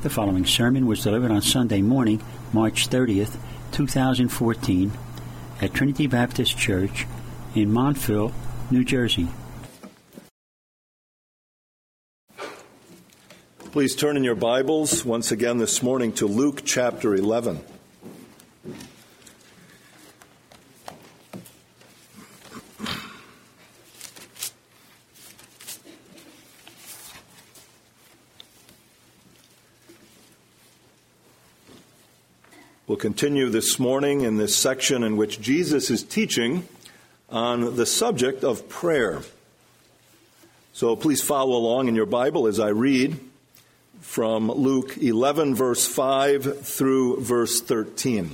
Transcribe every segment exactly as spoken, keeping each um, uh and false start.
The following sermon was delivered on Sunday morning, March thirtieth, two thousand fourteen, at Trinity Baptist Church in Montville, New Jersey. Please turn in your Bibles once again this morning to Luke chapter eleven. We'll continue this morning in this section in which Jesus is teaching on the subject of prayer. So please follow along in your Bible as I read from Luke eleven, verse five through verse thirteen.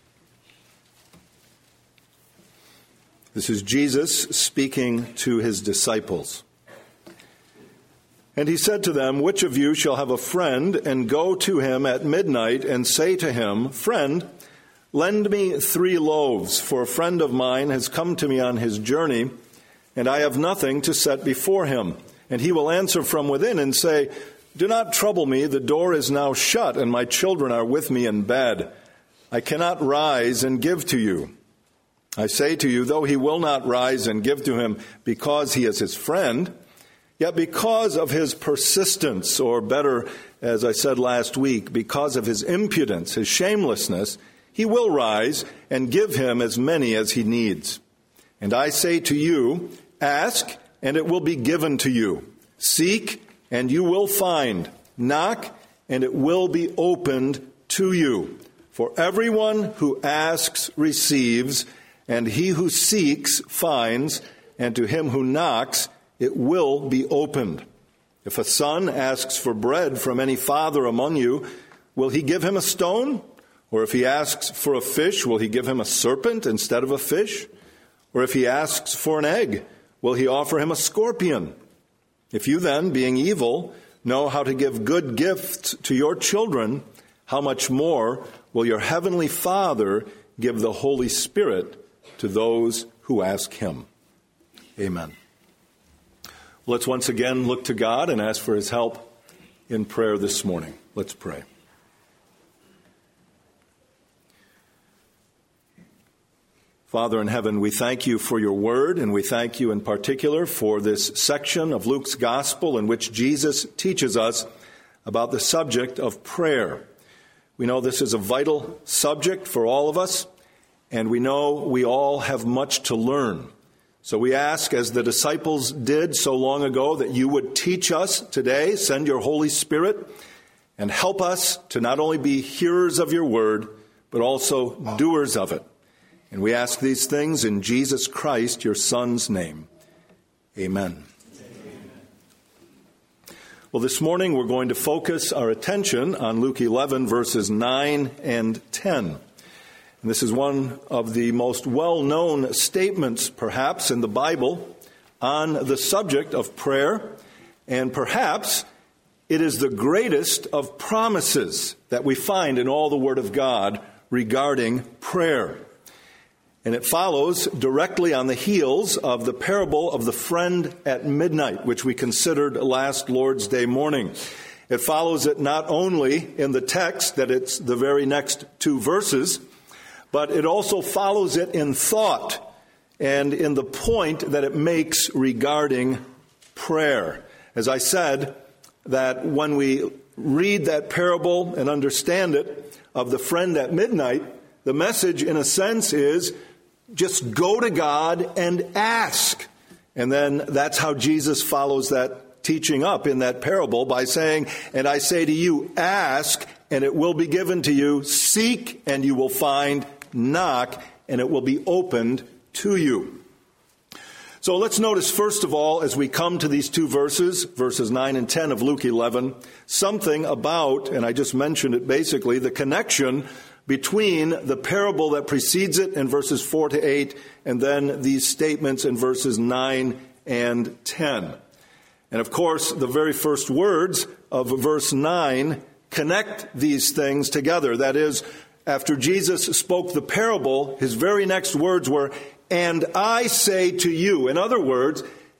This is Jesus speaking to his disciples. And he said to them, "Which of you shall have a friend and go to him at midnight and say to him, 'Friend, lend me three loaves, for a friend of mine has come to me on his journey, and I have nothing to set before him.' And he will answer from within and say, 'Do not trouble me, the door is now shut, and my children are with me in bed. I cannot rise and give to you.' I say to you, though he will not rise and give to him because he is his friend, yet because of his persistence, or better, as I said last week, because of his impudence, his shamelessness, he will rise and give him as many as he needs. And I say to you, ask, and it will be given to you. Seek, and you will find. Knock, and it will be opened to you. For everyone who asks receives, and he who seeks finds, and to him who knocks it will be opened. If a son asks for bread from any father among you, will he give him a stone? Or if he asks for a fish, will he give him a serpent instead of a fish? Or if he asks for an egg, will he offer him a scorpion? If you then, being evil, know how to give good gifts to your children, how much more will your heavenly Father give the Holy Spirit to those who ask him?" Amen. Let's once again look to God and ask for his help in prayer this morning. Let's pray. Father in heaven, we thank you for your word, and we thank you in particular for this section of Luke's gospel in which Jesus teaches us about the subject of prayer. We know this is a vital subject for all of us, and we know we all have much to learn. So we ask, as the disciples did so long ago, that you would teach us today, send your Holy Spirit, and help us to not only be hearers of your word, but also doers of it. And we ask these things in Jesus Christ, your Son's name. Amen. Amen. Well, this morning we're going to focus our attention on Luke eleven, verses nine and ten. And this is one of the most well-known statements, perhaps, in the Bible on the subject of prayer. And perhaps it is the greatest of promises that we find in all the Word of God regarding prayer. And it follows directly on the heels of the parable of the friend at midnight, which we considered last Lord's Day morning. It follows it not only in the text, that it's the very next two verses, but it also follows it in thought and in the point that it makes regarding prayer. As I said, that when we read that parable and understand it of the friend at midnight, the message in a sense is just go to God and ask. And then that's how Jesus follows that teaching up in that parable by saying, "And I say to you, ask, and it will be given to you. Seek, and you will find. Knock, and it will be opened to you." So let's notice, first of all, as we come to these two verses, verses nine and ten of Luke eleven, something about, and I just mentioned it basically, the connection between the parable that precedes it in verses four to eight, and then these statements in verses nine and ten. And of course, the very first words of verse nine connect these things together. That is, after Jesus spoke the parable, his very next words were, "And I say to you." In other words,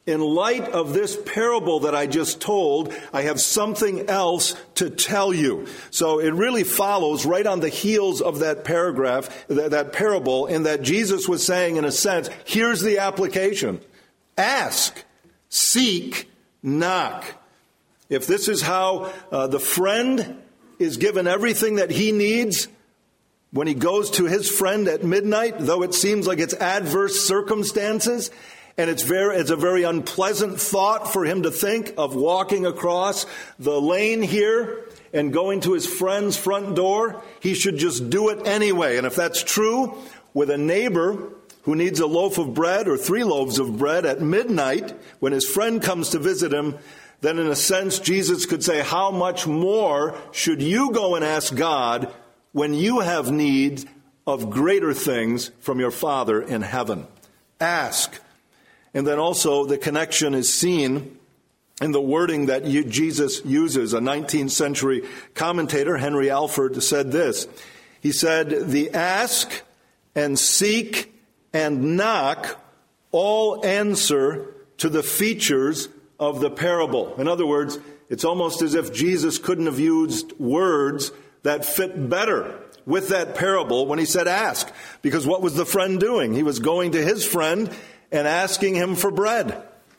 in light of this parable that I just told, I have something else to tell you. So it really follows right on the heels of that paragraph, that, that parable, in that Jesus was saying, in a sense, here's the application. Ask, seek, knock. If this is how uh, the friend is given everything that he needs when he goes to his friend at midnight, though it seems like it's adverse circumstances, and it's very, it's a very unpleasant thought for him to think of walking across the lane here and going to his friend's front door, he should just do it anyway. And if that's true with a neighbor who needs a loaf of bread or three loaves of bread at midnight when his friend comes to visit him, then in a sense Jesus could say, how much more should you go and ask God when you have need of greater things from your Father in heaven? Ask. And then also the connection is seen in the wording that you, Jesus uses. A nineteenth century commentator, Henry Alford, said this. He said, the ask and seek and knock all answer to the features of the parable. In other words, it's almost as if Jesus couldn't have used words that fit better with that parable when he said ask. Because what was the friend doing? He was going to his friend and asking him for bread.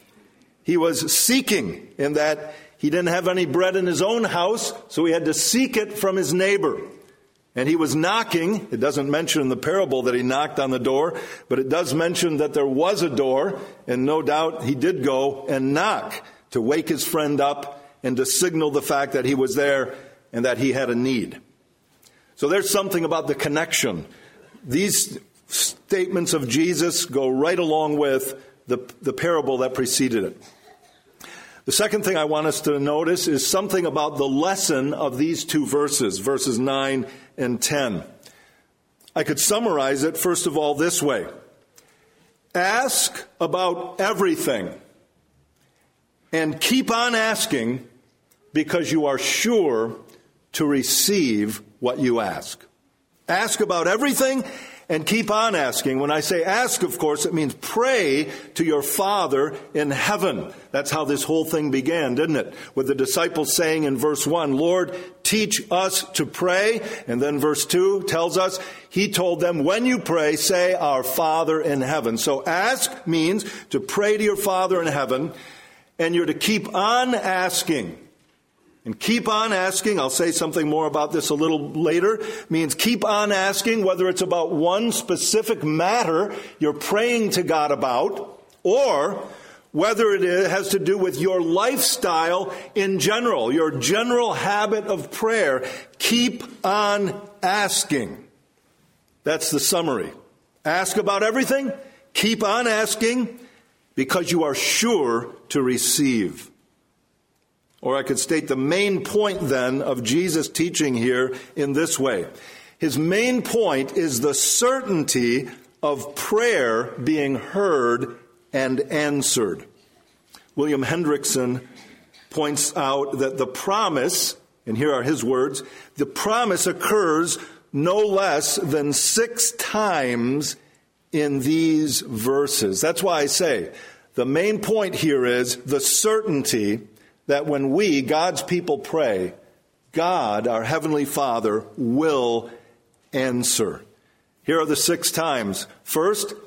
He was seeking in that he didn't have any bread in his own house, so he had to seek it from his neighbor. And he was knocking. It doesn't mention in the parable that he knocked on the door, but it does mention that there was a door, and no doubt he did go and knock to wake his friend up and to signal the fact that he was there and that he had a need. So there's something about the connection. These statements of Jesus go right along with the, the parable that preceded it. The second thing I want us to notice is something about the lesson of these two verses, verses nine and ten. I could summarize it, first of all, this way. Ask about everything and keep on asking because you are sure to receive what you ask. Ask about everything and keep on asking. When I say ask, of course, it means pray to your Father in heaven. That's how this whole thing began, didn't it? With the disciples saying in verse one, Lord, teach us to pray. And then verse two tells us, he told them, when you pray, say, our Father in heaven. So ask means to pray to your Father in heaven, and you're to keep on asking. And keep on asking, I'll say something more about this a little later, means keep on asking whether it's about one specific matter you're praying to God about, or whether it has to do with your lifestyle in general, your general habit of prayer. Keep on asking. That's the summary. Ask about everything, keep on asking, because you are sure to receive. Or I could state the main point then of Jesus' teaching here in this way. His main point is the certainty of prayer being heard and answered. William Hendrickson points out that the promise, and here are his words, the promise occurs no less than six times in these verses. That's why I say the main point here is the certainty that when we, God's people, pray, God, our Heavenly Father, will answer. Here are the six times. First,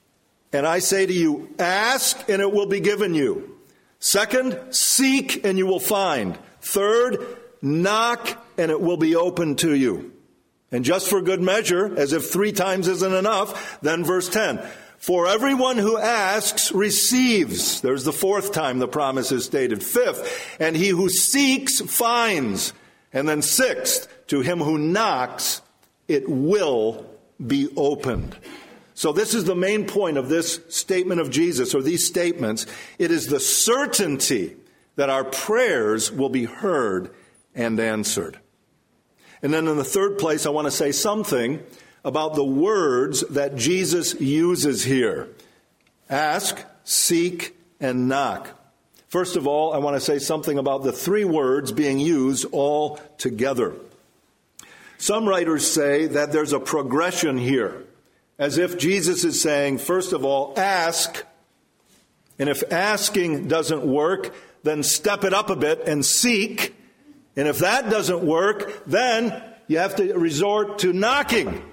and I say to you, ask and it will be given you. Second, seek and you will find. Third, knock and it will be opened to you. And just for good measure, as if three times isn't enough, then verse ten. For everyone who asks receives. There's the fourth time the promise is stated. Fifth, and he who seeks finds. And then sixth, to him who knocks, it will be opened. So this is the main point of this statement of Jesus, or these statements. It is the certainty that our prayers will be heard and answered. And then in the third place, I want to say something about the words that Jesus uses here. Ask, seek, and knock. First of all, I want to say something about the three words being used all together. Some writers say that there's a progression here, as if Jesus is saying, first of all, ask, And if asking doesn't work, then step it up a bit and seek. And if that doesn't work, then you have to resort to knocking.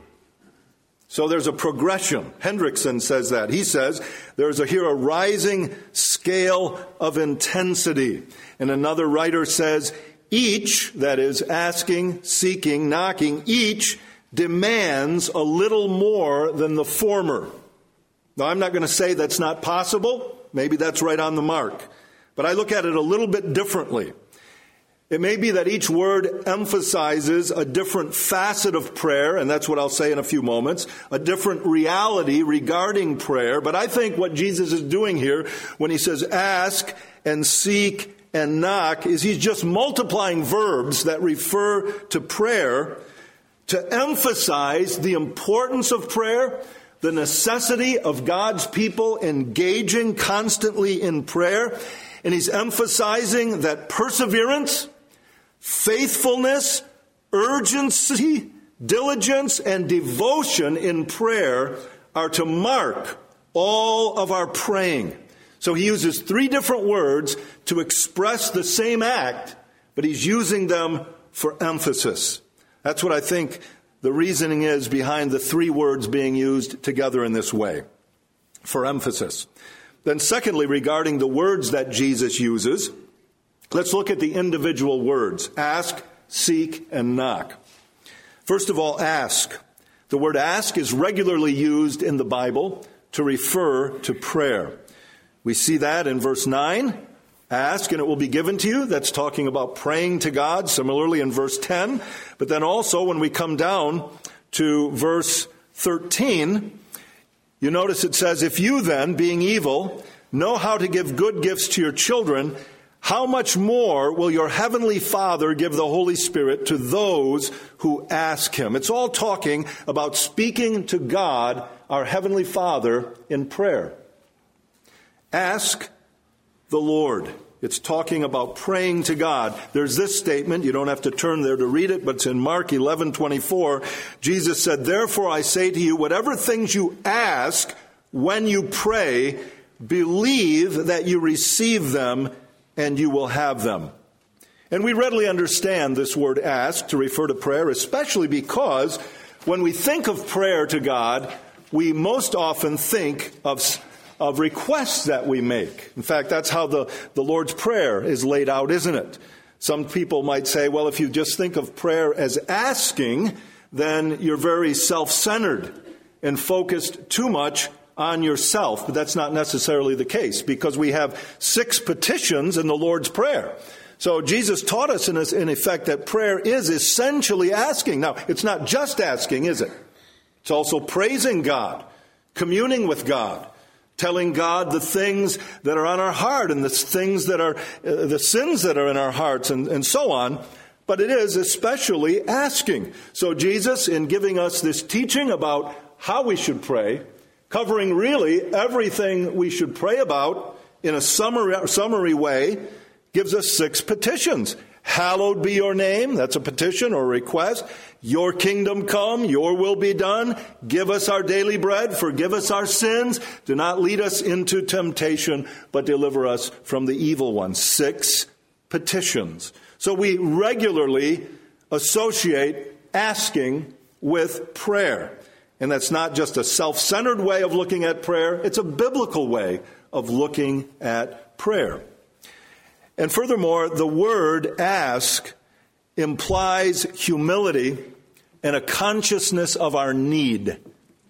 So there's a progression. Hendrickson says that. He says there's a, here a rising scale of intensity. And another writer says each, that is asking, seeking, knocking, each demands a little more than the former. Now, I'm not going to say that's not possible. Maybe that's right on the mark. But I look at it a little bit differently. It may be that each word emphasizes a different facet of prayer, and that's what I'll say in a few moments, a different reality regarding prayer. But I think what Jesus is doing here when he says ask and seek and knock is he's just multiplying verbs that refer to prayer to emphasize the importance of prayer, the necessity of God's people engaging constantly in prayer. And he's emphasizing that perseverance, faithfulness, urgency, diligence, and devotion in prayer are to mark all of our praying. So he uses three different words to express the same act, but he's using them for emphasis. That's what I think the reasoning is behind the three words being used together in this way, for emphasis. Then secondly, regarding the words that Jesus uses, let's look at the individual words, ask, seek, and knock. First of all, ask. The word ask is regularly used in the Bible to refer to prayer. We see that in verse nine, ask and it will be given to you. That's talking about praying to God. Similarly in verse ten. But then also when we come down to verse thirteen, you notice it says, if you then, being evil, know how to give good gifts to your children, how much more will your heavenly Father give the Holy Spirit to those who ask him? It's all talking about speaking to God, our heavenly Father, in prayer. Ask the Lord. It's talking about praying to God. There's this statement, you don't have to turn there to read it, but it's in Mark eleven twenty-four. Jesus said, therefore I say to you, whatever things you ask when you pray, believe that you receive them and you will have them. And we readily understand this word ask to refer to prayer, especially because when we think of prayer to God, we most often think of of requests that we make. In fact, that's how the, the Lord's Prayer is laid out, isn't it? Some people might say, well, if you just think of prayer as asking, then you're very self-centered and focused too much on yourself. But that's not necessarily the case, because we have six petitions in the Lord's Prayer. So Jesus taught us in, in effect that prayer is essentially asking. Now, it's not just asking, is it? It's also praising God, communing with God, telling God the things that are on our heart and the things that are, uh, the sins that are in our hearts and, and so on. But it is especially asking. So Jesus, in giving us this teaching about how we should pray, covering really everything we should pray about in a summary, summary way, gives us six petitions. Hallowed be your name. That's a petition or a request. Your kingdom come. Your will be done. Give us our daily bread. Forgive us our sins. Do not lead us into temptation, but deliver us from the evil one. Six petitions. So we regularly associate asking with prayer. And that's not just a self-centered way of looking at prayer. It's a biblical way of looking at prayer. And furthermore, the word ask implies humility and a consciousness of our need.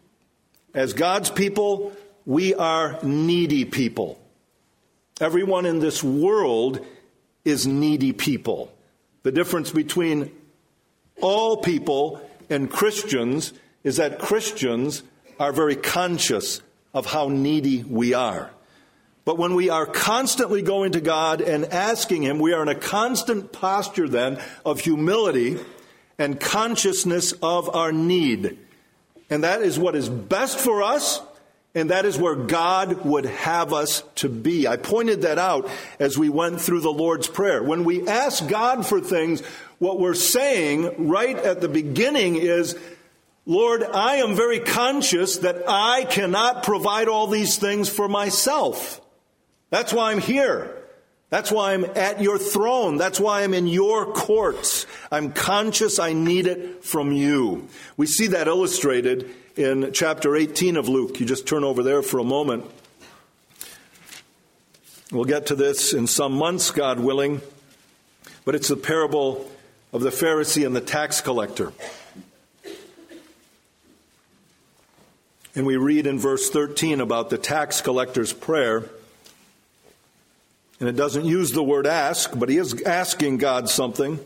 As God's people, we are needy people. Everyone in this world is needy people. The difference between all people and Christians is that Christians are very conscious of how needy we are. But when we are constantly going to God and asking him, we are in a constant posture then of humility and consciousness of our need. And that is what is best for us, and that is where God would have us to be. I pointed that out as we went through the Lord's Prayer. When we ask God for things, what we're saying right at the beginning is, Lord, I am very conscious that I cannot provide all these things for myself. That's why I'm here. That's why I'm at your throne. That's why I'm in your courts. I'm conscious I need it from you. We see that illustrated in chapter eighteen of Luke. You just turn over there for a moment. We'll get to this in some months, God willing. But it's the parable of the Pharisee and the tax collector. And we read in verse thirteen about the tax collector's prayer. And it doesn't use the word ask, but he is asking God something.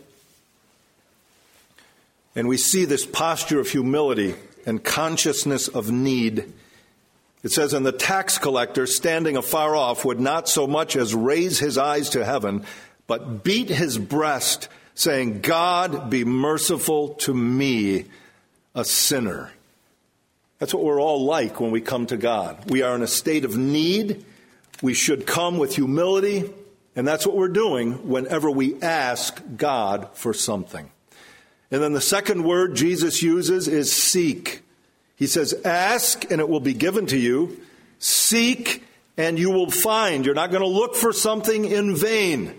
And we see this posture of humility and consciousness of need. It says, and the tax collector, standing afar off, would not so much as raise his eyes to heaven, but beat his breast, saying, God, be merciful to me, a sinner. That's what we're all like when we come to God. We are in a state of need. We should come with humility, and that's what we're doing whenever we ask God for something. And then the second word Jesus uses is seek. He says, ask and it will be given to you. Seek and you will find. You're not going to look for something in vain.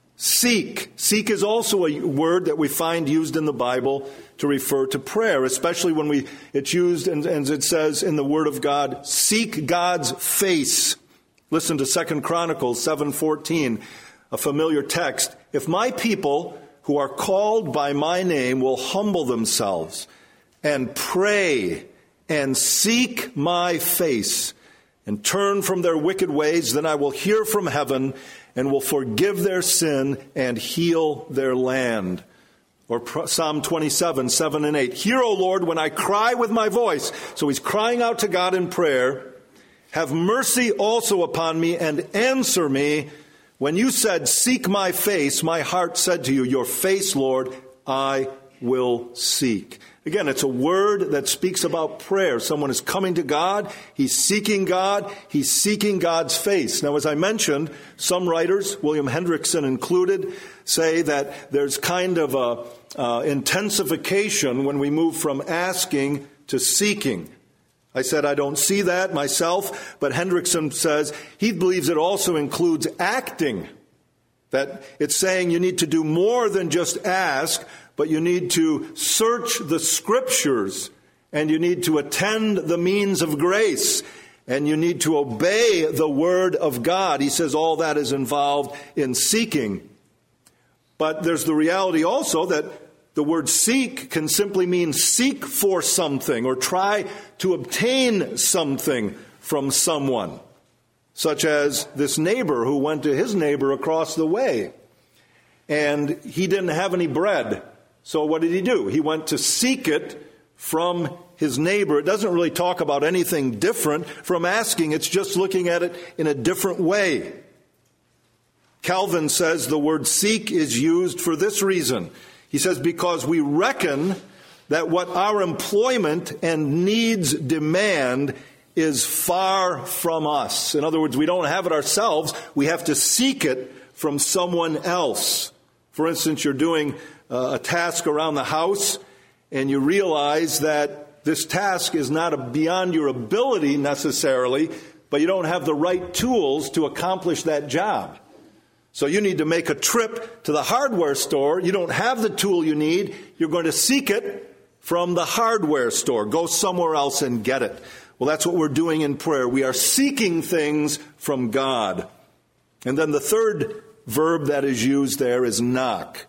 Seek. Seek is also a word that we find used in the Bible to refer to prayer, especially when we it's used, and, and it says in the Word of God, seek God's face. Listen to Second Chronicles seven fourteen, a familiar text. If my people who are called by my name will humble themselves and pray and seek my face and turn from their wicked ways, then I will hear from heaven and will forgive their sin and heal their land. Or Psalm twenty-seven, seven and eight. Hear, O Lord, when I cry with my voice. So he's crying out to God in prayer. Have mercy also upon me and answer me. When you said, seek my face, my heart said to you, your face, Lord, I will seek. Again, it's a word that speaks about prayer. Someone is coming to God. He's seeking God. He's seeking God's face. Now, as I mentioned, some writers, William Hendrickson included, say that there's kind of a uh, intensification when we move from asking to seeking. I said I don't see that myself, but Hendrickson says he believes it also includes acting. That it's saying you need to do more than just ask, but you need to search the Scriptures, and you need to attend the means of grace, and you need to obey the Word of God. He says all that is involved in seeking. But there's the reality also that the word seek can simply mean seek for something or try to obtain something from someone, such as this neighbor who went to his neighbor across the way, and he didn't have any bread. So what did he do? He went to seek it from his neighbor. It doesn't really talk about anything different from asking. It's just looking at it in a different way. Calvin says the word seek is used for this reason. He says, because we reckon that what our employment and needs demand is far from us. In other words, we don't have it ourselves. We have to seek it from someone else. For instance, you're doing uh, a task around the house, and you realize that this task is not a, beyond your ability necessarily, but you don't have the right tools to accomplish that job. So you need to make a trip to the hardware store. You don't have the tool you need. You're going to seek it from the hardware store. Go somewhere else and get it. Well, that's what we're doing in prayer. We are seeking things from God. And then the third verb that is used there is knock.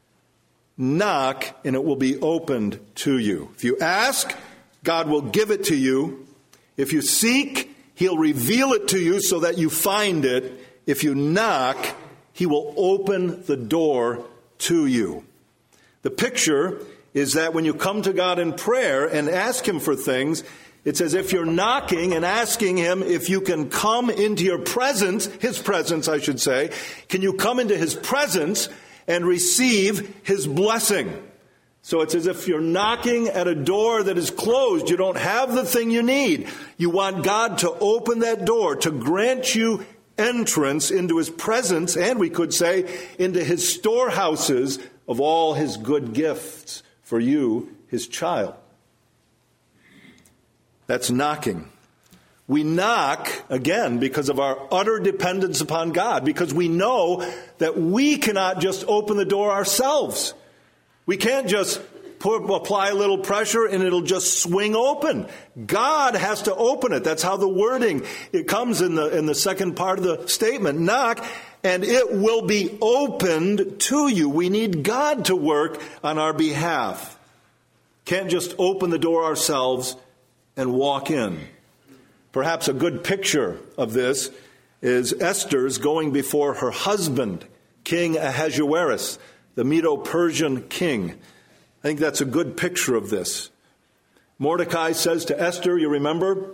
Knock, and it will be opened to you. If you ask, God will give it to you. If you seek, He'll reveal it to you so that you find it. If you knock, He will open the door to you. The picture is that when you come to God in prayer and ask Him for things, it's as if you're knocking and asking Him if you can come into your presence, His presence, I should say. Can you come into His presence and receive His blessing? So it's as if you're knocking at a door that is closed. You don't have the thing you need. You want God to open that door, to grant you entrance into His presence, and we could say into His storehouses of all His good gifts for you, His child. That's knocking. We knock, again, because of our utter dependence upon God, because we know that we cannot just open the door ourselves. We can't just put, apply a little pressure and it'll just swing open. God has to open it. That's how the wording, it comes in the, in the second part of the statement. Knock, and it will be opened to you. We need God to work on our behalf. Can't just open the door ourselves and walk in. Perhaps a good picture of this is Esther's going before her husband, King Ahasuerus, the Medo-Persian king. I think that's a good picture of this. Mordecai says to Esther, you remember,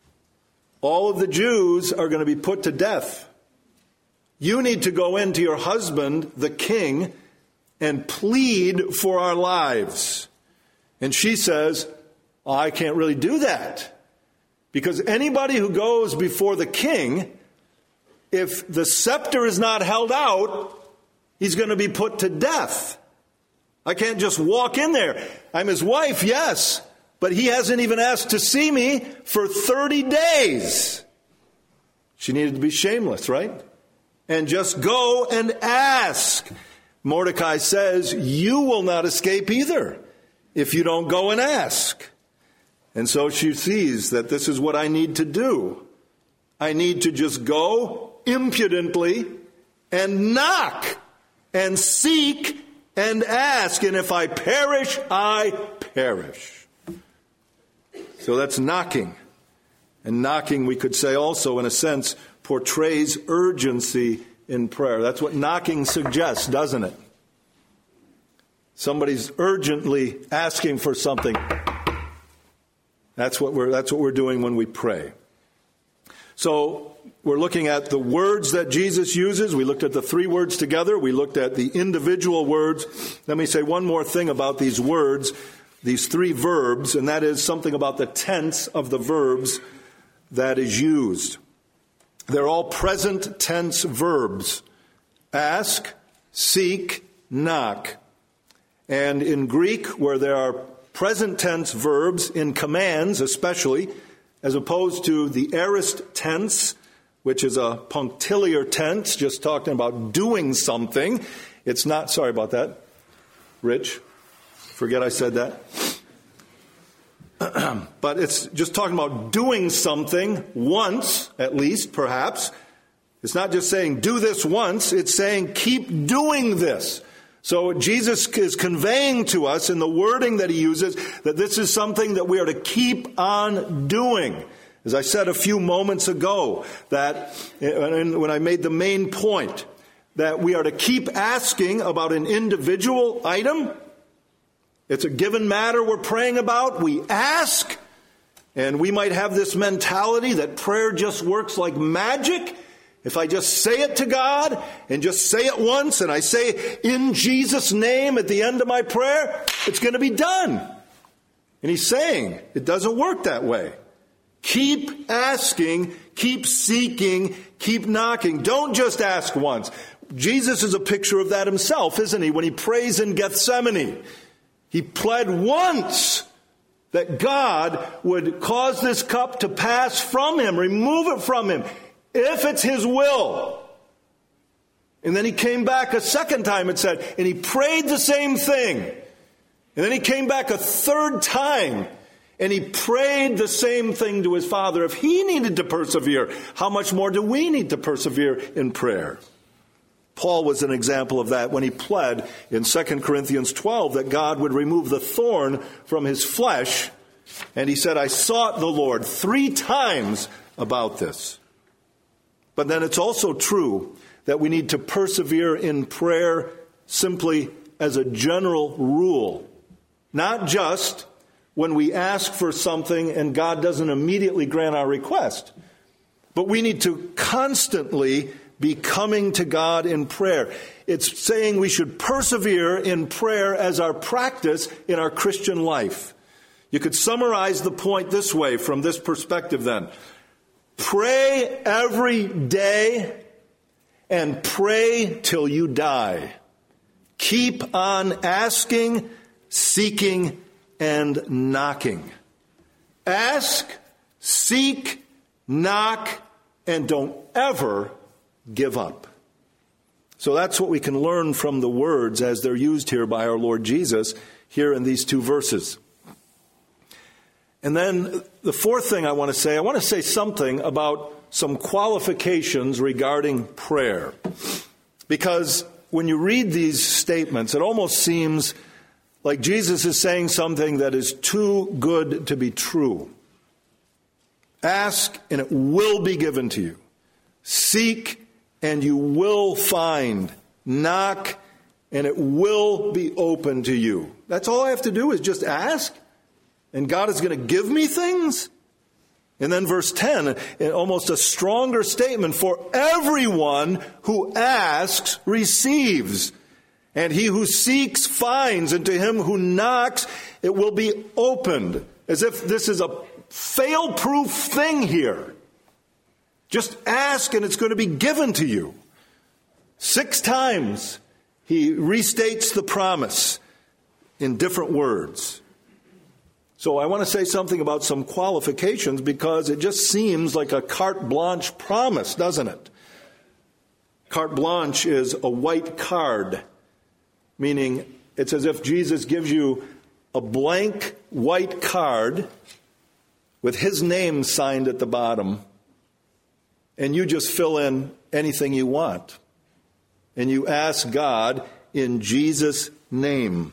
all of the Jews are going to be put to death. You need to go into your husband, the king, and plead for our lives. And she says, oh, I can't really do that. Because anybody who goes before the king, if the scepter is not held out, he's going to be put to death. I can't just walk in there. I'm his wife, yes, but he hasn't even asked to see me for thirty days. She needed to be shameless, right? And just go and ask. Mordecai says, you will not escape either if you don't go and ask. And so she sees that this is what I need to do. I need to just go impudently and knock and seek and ask. And if I perish, I perish. So that's knocking. And knocking, we could say also, in a sense, portrays urgency in prayer. That's what knocking suggests, doesn't it? Somebody's urgently asking for something. That's what we're, that's what we're doing when we pray. So we're looking at the words that Jesus uses. We looked at the three words together. We looked at the individual words. Let me say one more thing about these words, these three verbs, and that is something about the tense of the verbs that is used. They're all present tense verbs. Ask, seek, knock. And in Greek, where there are present tense verbs in commands especially, as opposed to the aorist tense, which is a punctiliar tense, just talking about doing something. It's not, sorry about that, Rich. Forget I said that. But it's just talking about doing something once, at least, perhaps. It's not just saying do this once, it's saying keep doing this. So Jesus is conveying to us in the wording that he uses that this is something that we are to keep on doing. As I said a few moments ago, that when I made the main point, that we are to keep asking about an individual item. It's a given matter we're praying about. We ask, and we might have this mentality that prayer just works like magic. If I just say it to God and just say it once and I say in Jesus' name at the end of my prayer, it's going to be done. And he's saying it doesn't work that way. Keep asking, keep seeking, keep knocking. Don't just ask once. Jesus is a picture of that himself, isn't he? When he prays in Gethsemane, he pled once that God would cause this cup to pass from him, remove it from him, if it's his will. And then he came back a second time, it said, and he prayed the same thing. And then he came back a third time, and he prayed the same thing to his Father. If he needed to persevere, how much more do we need to persevere in prayer? Paul was an example of that when he pled in Second Corinthians twelve that God would remove the thorn from his flesh. And he said, I sought the Lord three times about this. But then it's also true that we need to persevere in prayer simply as a general rule. Not just when we ask for something and God doesn't immediately grant our request. But we need to constantly be coming to God in prayer. It's saying we should persevere in prayer as our practice in our Christian life. You could summarize the point this way from this perspective then. Pray every day and pray till you die. Keep on asking, seeking, and knocking. Ask, seek, knock, and don't ever give up. So that's what we can learn from the words as they're used here by our Lord Jesus here in these two verses. And then the fourth thing I want to say, I want to say something about some qualifications regarding prayer. Because when you read these statements, it almost seems like Jesus is saying something that is too good to be true. Ask, and it will be given to you. Seek, and you will find. Knock, and it will be open to you. That's all I have to do is just ask, and God is going to give me things? And then verse ten, almost a stronger statement, for everyone who asks receives, and he who seeks finds, and to him who knocks it will be opened. As if this is a fail-proof thing here. Just ask and it's going to be given to you. Six times he restates the promise in different words. So I want to say something about some qualifications because it just seems like a carte blanche promise, doesn't it? Carte blanche is a white card, meaning it's as if Jesus gives you a blank white card with his name signed at the bottom, and you just fill in anything you want. And you ask God in Jesus' name.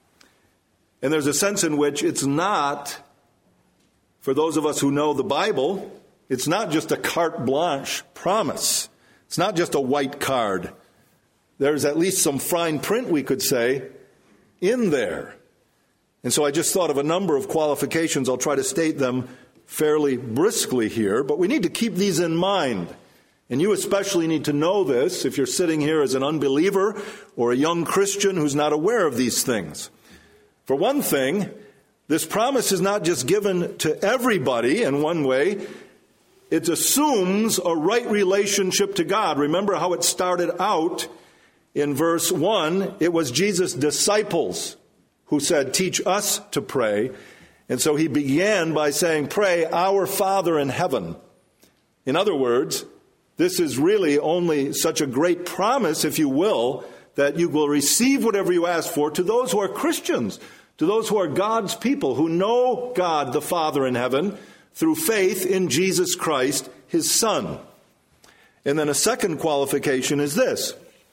And there's a sense in which it's not, for those of us who know the Bible, it's not just a carte blanche promise. It's not just a white card. There's at least some fine print, we could say, in there. And so I just thought of a number of qualifications. I'll try to state them fairly briskly here, but we need to keep these in mind. And you especially need to know this if you're sitting here as an unbeliever or a young Christian who's not aware of these things. For one thing, this promise is not just given to everybody in one way. It assumes a right relationship to God. Remember how it started out in verse one. It was Jesus' disciples who said, teach us to pray. And so he began by saying, pray, our Father in heaven. In other words, this is really only such a great promise, if you will, that you will receive whatever you ask for to those who are Christians, to those who are God's people, who know God the Father in heaven through faith in Jesus Christ, his Son. And then a second qualification is this.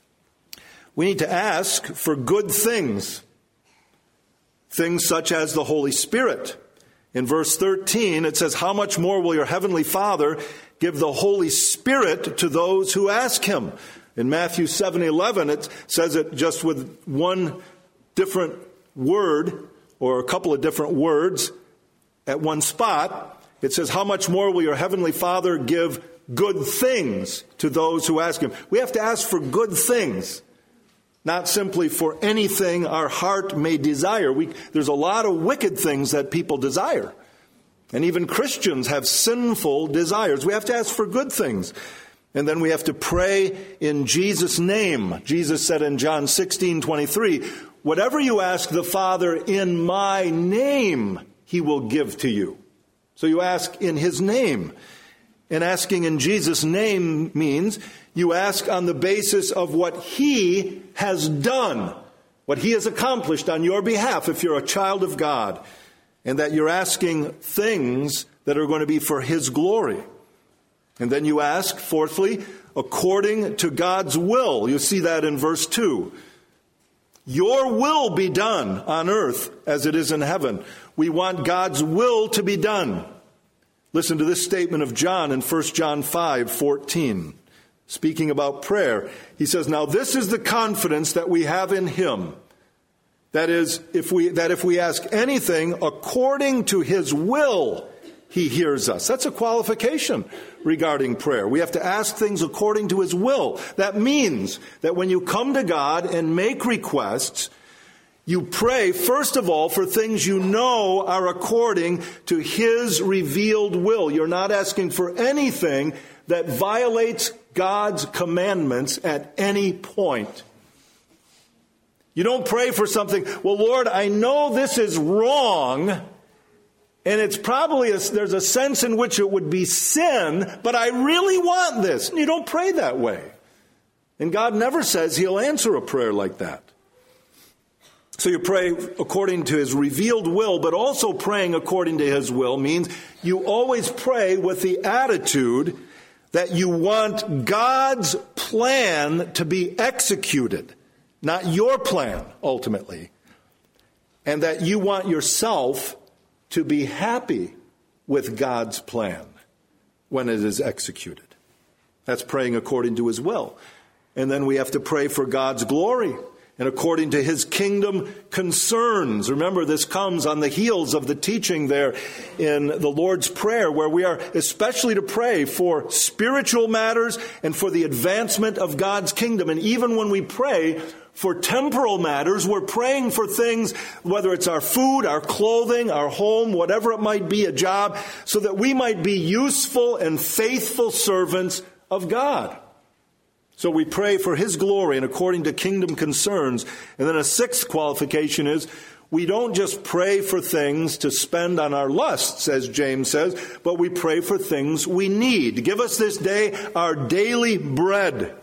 We need to ask for good things. Things such as the Holy Spirit. In verse thirteen, it says, how much more will your heavenly Father give the Holy Spirit to those who ask him? In Matthew seven eleven, it says it just with one different word, or a couple of different words at one spot. It says, how much more will your heavenly Father give good things to those who ask him? We have to ask for good things. Not simply for anything our heart may desire. We, there's a lot of wicked things that people desire. And even Christians have sinful desires. We have to ask for good things. And then we have to pray in Jesus' name. Jesus said in John sixteen twenty-three, whatever you ask the Father in my name, he will give to you. So you ask in his name. And asking in Jesus' name means you ask on the basis of what he has done, what he has accomplished on your behalf if you're a child of God, and that you're asking things that are going to be for his glory. And then you ask, fourthly, according to God's will. You see that in verse two. Your will be done on earth as it is in heaven. We want God's will to be done. Listen to this statement of John in First John five fourteen. Speaking about prayer, he says, now this is the confidence that we have in him. That is, if we, that if we ask anything according to his will, he hears us. That's a qualification regarding prayer. We have to ask things according to his will. That means that when you come to God and make requests, you pray, first of all, for things you know are according to his revealed will. You're not asking for anything that violates God's commandments at any point. You don't pray for something, well, Lord, I know this is wrong, And it's probably, a, there's a sense in which it would be sin, but I really want this. And you don't pray that way. And God never says he'll answer a prayer like that. So you pray according to his revealed will, but also praying according to his will means you always pray with the attitude that you want God's plan to be executed, not your plan, ultimately. And that you want yourself to be happy with God's plan when it is executed. That's praying according to his will. And then we have to pray for God's glory and according to his kingdom concerns. Remember, this comes on the heels of the teaching there in the Lord's Prayer, where we are especially to pray for spiritual matters and for the advancement of God's kingdom. And even when we pray for temporal matters, we're praying for things, whether it's our food, our clothing, our home, whatever it might be, a job, so that we might be useful and faithful servants of God. So we pray for his glory and according to kingdom concerns. And then a sixth qualification is we don't just pray for things to spend on our lusts, as James says, but we pray for things we need. Give us this day our daily bread.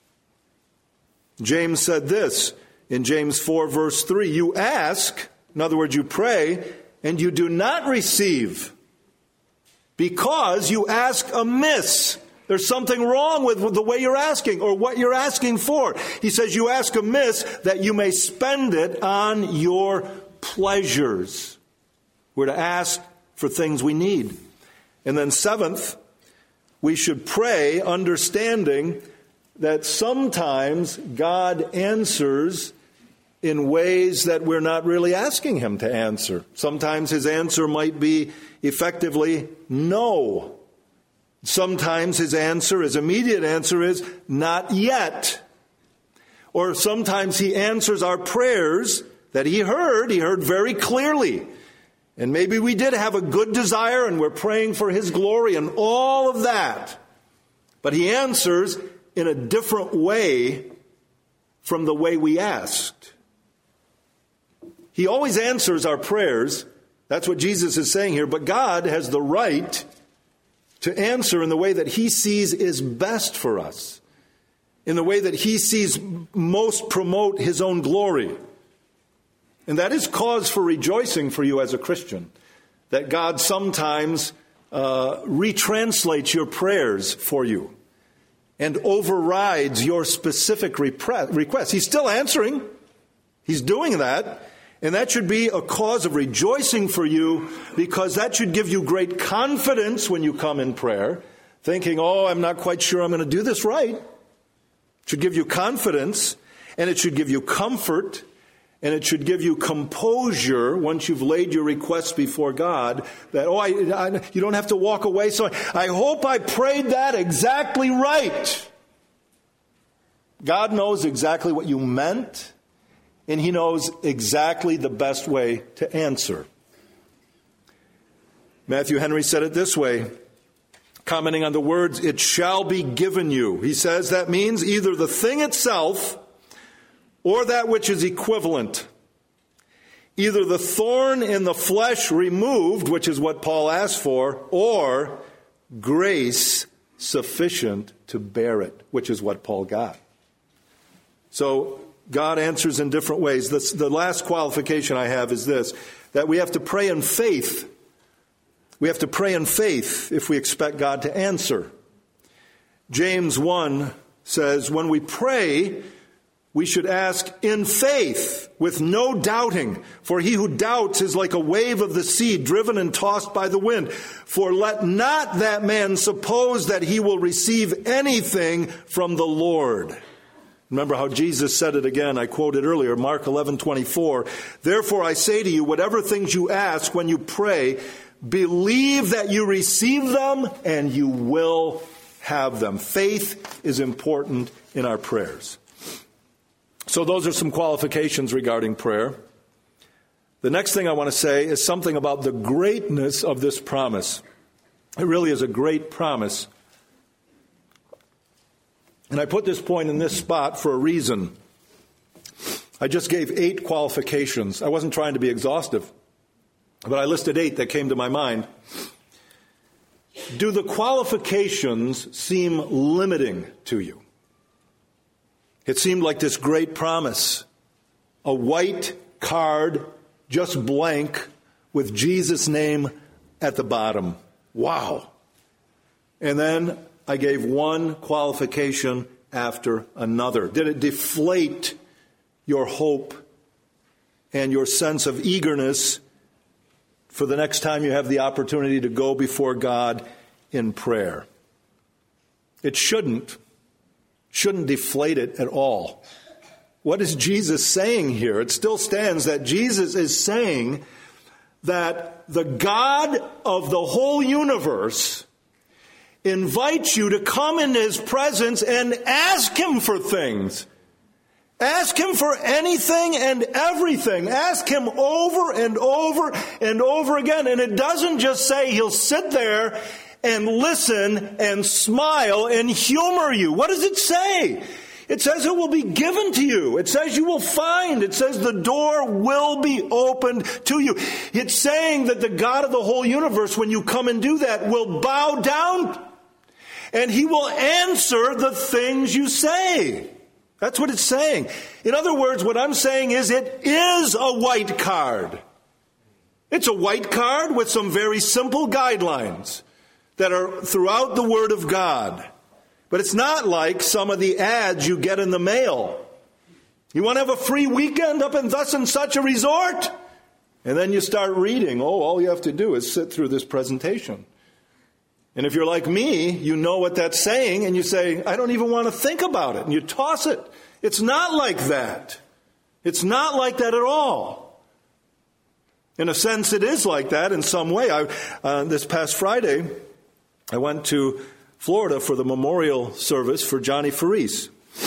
James said this in James four, verse three, you ask, in other words, you pray, and you do not receive because you ask amiss. There's something wrong with the way you're asking or what you're asking for. He says you ask amiss that you may spend it on your pleasures. We're to ask for things we need. And then seventh, we should pray understanding that sometimes God answers in ways that we're not really asking him to answer. Sometimes his answer might be effectively no. Sometimes his answer, his immediate answer is not yet. Or sometimes he answers our prayers that he heard, he heard very clearly. And maybe we did have a good desire and we're praying for his glory and all of that. But he answers in a different way from the way we asked. He always answers our prayers. That's what Jesus is saying here. But God has the right to answer in the way that he sees is best for us, in the way that he sees most promote his own glory. And that is cause for rejoicing for you as a Christian, that God sometimes uh, retranslates your prayers for you and overrides your specific requests. He's still answering. He's doing that. And that should be a cause of rejoicing for you, because that should give you great confidence when you come in prayer, thinking, oh, I'm not quite sure I'm going to do this right. It should give you confidence, and it should give you comfort, and it should give you composure once you've laid your requests before God, that, oh, I, I, you don't have to walk away. So I, I hope I prayed that exactly right. God knows exactly what you meant. And he knows exactly the best way to answer. Matthew Henry said it this way, commenting on the words, it shall be given you. He says that means either the thing itself or that which is equivalent. Either the thorn in the flesh removed, which is what Paul asked for, or grace sufficient to bear it, which is what Paul got. So God answers in different ways. This, the last qualification I have is this, that we have to pray in faith. We have to pray in faith if we expect God to answer. James one says, when we pray, we should ask in faith with no doubting. For he who doubts is like a wave of the sea driven and tossed by the wind. For let not that man suppose that he will receive anything from the Lord. Remember how Jesus said it again. I quoted earlier, Mark eleven twenty-four. Therefore I say to you, whatever things you ask when you pray, believe that you receive them and you will have them. Faith is important in our prayers. So those are some qualifications regarding prayer. The next thing I want to say is something about the greatness of this promise. It really is a great promise. And I put this point in this spot for a reason. I just gave eight qualifications. I wasn't trying to be exhaustive. but I listed eight that came to my mind. Do the qualifications seem limiting to you? It seemed like this great promise, a white card, just blank, with Jesus' name at the bottom. Wow. And then I gave one qualification after another. Did it deflate your hope and your sense of eagerness for the next time you have the opportunity to go before God in prayer? It shouldn't. Shouldn't deflate it at all. What is Jesus saying here? It still stands that Jesus is saying that the God of the whole universe invites you to come into His presence and ask Him for things. Ask Him for anything and everything. Ask Him over and over and over again. And it doesn't just say He'll sit there and listen and smile and humor you. What does it say? It says it will be given to you. It says you will find. It says the door will be opened to you. It's saying that the God of the whole universe, when you come and do that, will bow down and He will answer the things you say. That's what it's saying. In other words, what I'm saying is it is a white card. It's a white card with some very simple guidelines that are throughout the Word of God. But it's not like some of the ads you get in the mail. You want to have a free weekend up in thus and such a resort? And then you start reading. Oh, all you have to do is sit through this presentation. And if you're like me, you know what that's saying, and you say, I don't even want to think about it, and you toss it. It's not like that. It's not like that at all. In a sense, it is like that in some way. I, uh, this past Friday, I went to Florida for the memorial service for Johnny Faris.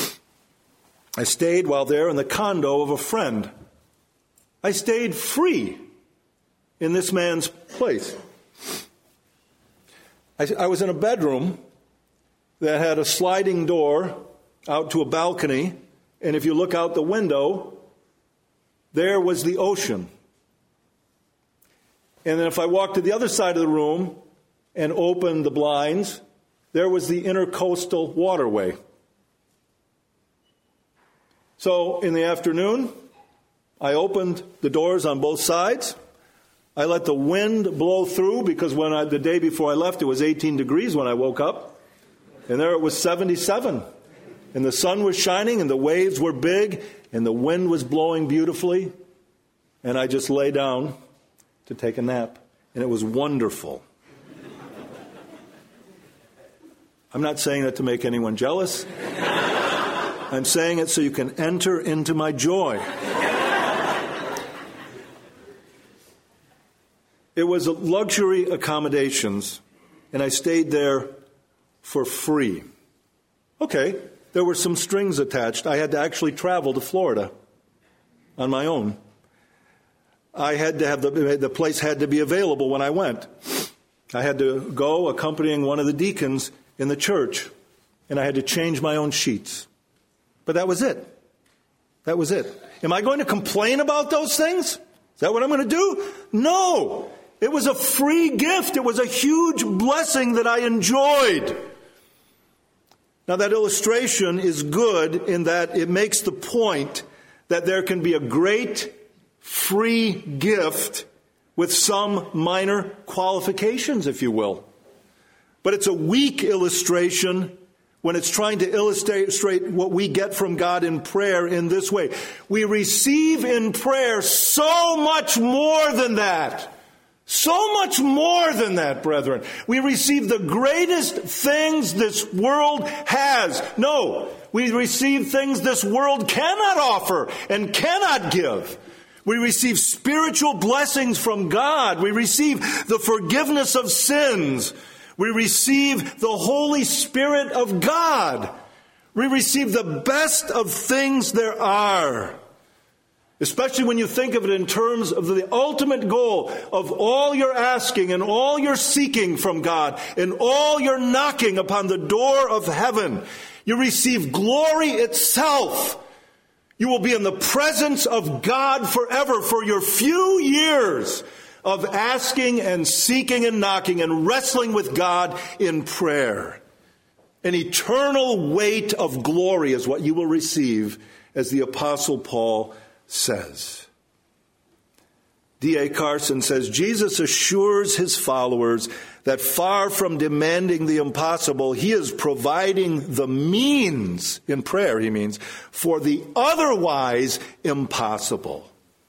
I stayed while there in the condo of a friend. I stayed free in this man's place. I, I was in a bedroom that had a sliding door out to a balcony, and if you look out the window, there was the ocean. And then if I walked to the other side of the room and opened the blinds, there was the intercoastal waterway. So in the afternoon, I opened the doors on both sides. I let the wind blow through because when I, the day before I left, it was eighteen degrees when I woke up. And there it was seventy-seven. And the sun was shining and the waves were big and the wind was blowing beautifully. And I just lay down to take a nap. And it was wonderful. I'm not saying that to make anyone jealous. I'm saying it so you can enter into my joy. It was luxury accommodations, and I stayed there for free. Okay, there were some strings attached. I had to actually travel to Florida on my own. I had to have the, the place had to be available when I went. I had to go accompanying one of the deacons in the church, and I had to change my own sheets. But that was it. That was it. Am I going to complain about those things? Is that what I'm going to do? No. It was a free gift. It was a huge blessing that I enjoyed. Now, that illustration is good in that it makes the point that there can be a great free gift with some minor qualifications, if you will. But it's a weak illustration when it's trying to illustrate what we get from God in prayer in this way. We receive in prayer so much more than that. So much more than that, brethren. We receive the greatest things this world has. No, we receive things this world cannot offer and cannot give. We receive spiritual blessings from God. We receive the forgiveness of sins. We receive the Holy Spirit of God. We receive the best of things there are. Especially when you think of it in terms of the ultimate goal of all your asking and all your seeking from God and all your knocking upon the door of heaven. You receive glory itself. You will be in the presence of God forever for your few years of asking and seeking and knocking and wrestling with God in prayer. An eternal weight of glory is what you will receive, as the Apostle Paul says. D A Carson says, Jesus assures his followers that far from demanding the impossible, he is providing the means, in prayer he means, for the otherwise impossible.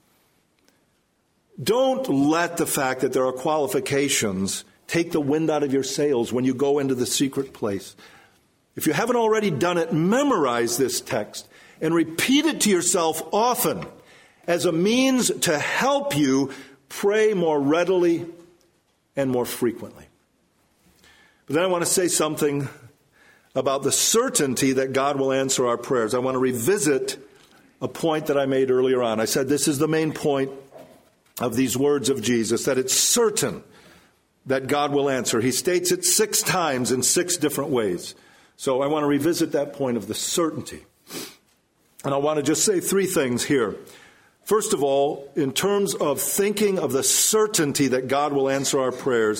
Don't let the fact that there are qualifications take the wind out of your sails when you go into the secret place. If you haven't already done it, memorize this text and repeat it to yourself often as a means to help you pray more readily and more frequently. But then I want to say something about the certainty that God will answer our prayers. I want to revisit a point that I made earlier on. I said this is the main point of these words of Jesus, that it's certain that God will answer. He states it six times in six different ways. So I want to revisit that point of the certainty. And I want to just say three things here. First of all, in terms of thinking of the certainty that God will answer our prayers,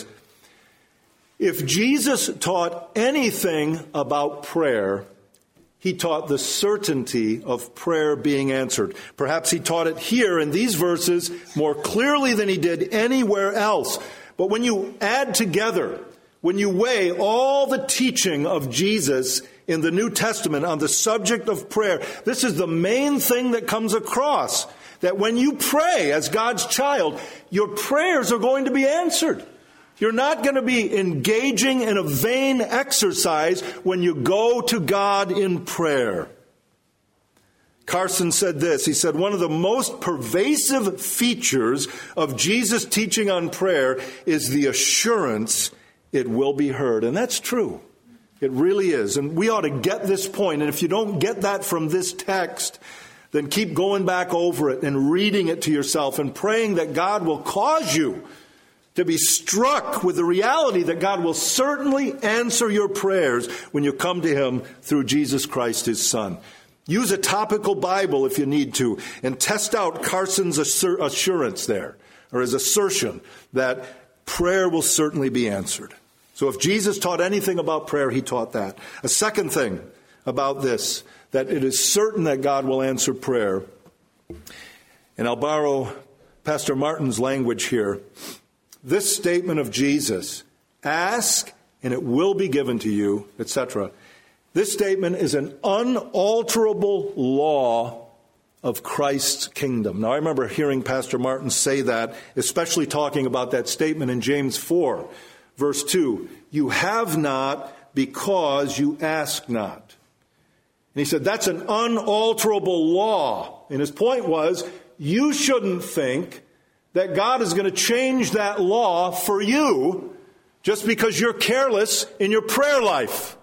if Jesus taught anything about prayer, he taught the certainty of prayer being answered. Perhaps he taught it here in these verses more clearly than he did anywhere else. But when you add together, when you weigh all the teaching of Jesus in the New Testament on the subject of prayer, this is the main thing that comes across. That when you pray as God's child, your prayers are going to be answered. You're not going to be engaging in a vain exercise when you go to God in prayer. Carson said this. He said, one of the most pervasive features of Jesus' teaching on prayer is the assurance it will be heard. And that's true. It really is. And we ought to get this point. And if you don't get that from this text, then keep going back over it and reading it to yourself and praying that God will cause you to be struck with the reality that God will certainly answer your prayers when you come to him through Jesus Christ, his Son. Use a topical Bible if you need to and test out Carson's assur- assurance there, or his assertion that prayer will certainly be answered. So if Jesus taught anything about prayer, he taught that. A second thing about this, that it is certain that God will answer prayer. And I'll borrow Pastor Martin's language here. This statement of Jesus, ask and it will be given to you, et cetera. This statement is an unalterable law of Christ's kingdom. Now, I remember hearing Pastor Martin say that, especially talking about that statement in James four, verse two. You have not because you ask not. And he said that's an unalterable law. And his point was, you shouldn't think that God is going to change that law for you just because you're careless in your prayer life.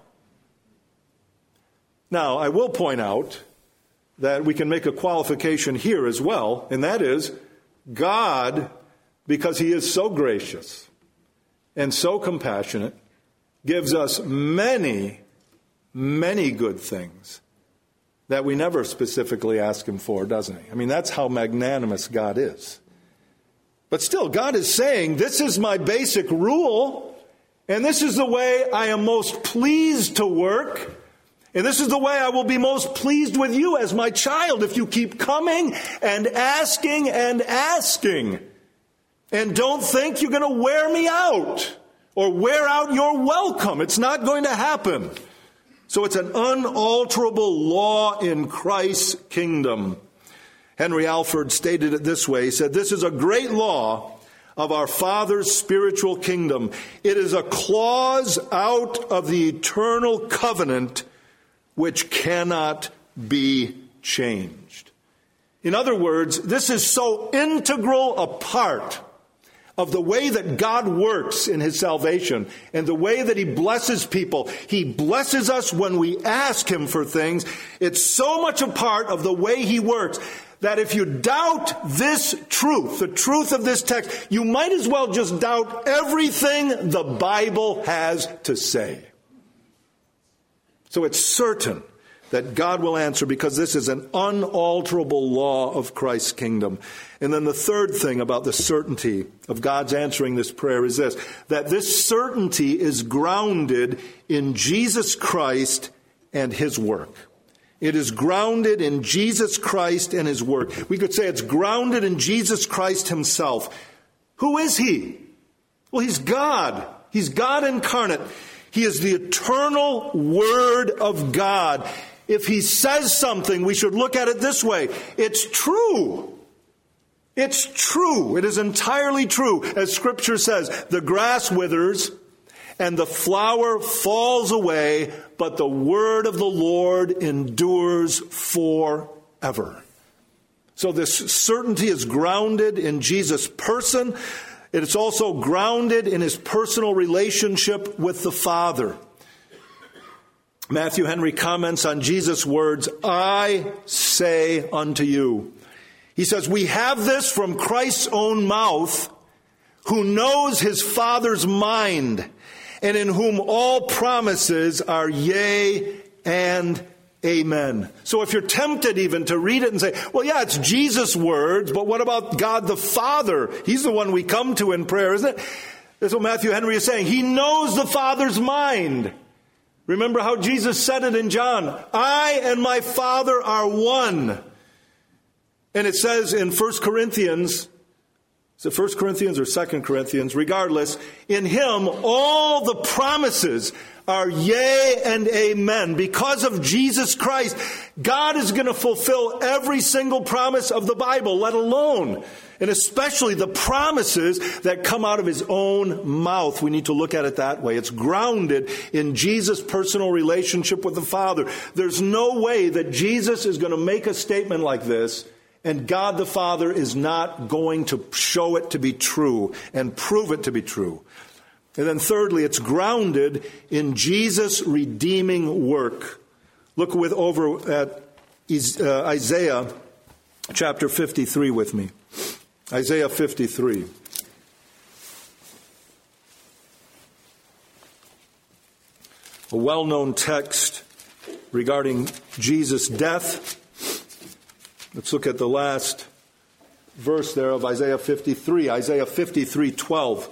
Now, I will point out that we can make a qualification here as well, and that is God, because he is so gracious and so compassionate, gives us many, many good things that we never specifically ask him for, doesn't he? I mean, that's how magnanimous God is. But still, God is saying, this is my basic rule, and this is the way I am most pleased to work, and this is the way I will be most pleased with you as my child if you keep coming and asking and asking. And don't think you're going to wear me out or wear out your welcome. It's not going to happen. So it's an unalterable law in Christ's kingdom. Henry Alford stated it this way. He said, this is a great law of our Father's spiritual kingdom. It is a clause out of the eternal covenant which cannot be changed. In other words, this is so integral a part of the way that God works in his salvation and the way that he blesses people. He blesses us when we ask him for things. It's so much a part of the way he works that if you doubt this truth, the truth of this text, you might as well just doubt everything the Bible has to say. So it's certain that God will answer, because this is an unalterable law of Christ's kingdom. And then the third thing about the certainty of God's answering this prayer is this, that this certainty is grounded in Jesus Christ and his work. It is grounded in Jesus Christ and his work. We could say it's grounded in Jesus Christ himself. Who is he? Well, he's God. He's God incarnate. He is the eternal Word of God. If he says something, we should look at it this way. It's true. It's true. It is entirely true. As Scripture says, the grass withers and the flower falls away, but the word of the Lord endures forever. So this certainty is grounded in Jesus' person. It is also grounded in his personal relationship with the Father. Matthew Henry comments on Jesus' words, I say unto you. He says, we have this from Christ's own mouth, who knows his Father's mind, and in whom all promises are yea and amen. So if you're tempted even to read it and say, well, yeah, it's Jesus' words, but what about God the Father? He's the one we come to in prayer, isn't it? That's what Matthew Henry is saying. He knows the Father's mind. Remember how Jesus said it in John, I and my Father are one. And it says in First Corinthians, is it First Corinthians or Second Corinthians? Regardless, in him all the promises are yea and amen. Because of Jesus Christ, God is going to fulfill every single promise of the Bible, let alone, and especially the promises that come out of his own mouth. We need to look at it that way. It's grounded in Jesus' personal relationship with the Father. There's no way that Jesus is going to make a statement like this and God the Father is not going to show it to be true and prove it to be true. And then thirdly, it's grounded in Jesus' redeeming work. Look with over at uh, Isaiah chapter fifty-three with me. Isaiah fifty-three. A well-known text regarding Jesus' death. Let's look at the last verse there of Isaiah fifty-three. Isaiah fifty-three twelve.